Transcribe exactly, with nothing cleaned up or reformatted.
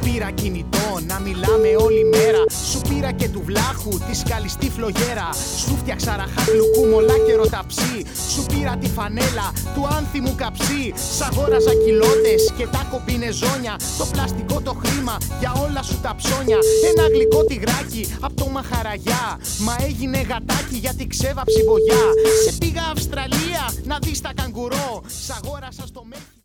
πήρα κινητό να μιλάμε όλη μέρα. Σου πήρα και του βλάχου τη σκαλιστή φλογέρα. Σου φτιάξα ραχάτλουκου μολά και ρωταψί. Σου πήρα τη φανέλα του άνθιμου καψί. Σ' αγόραζα κοιλώτες και τα κομπινεζόνια. Το πλαστικό το χρήμα για όλα σου τα ψώνια. Ένα γλυκό τυγράκι απ' το Μαχαραγιά. Μα έγινε γατάκι γιατί ξέβαψε η βογιά. Σε πήγα Αυστραλία να δεις τα καγκουρό. Σ' αγόρασα στο μέγεθος.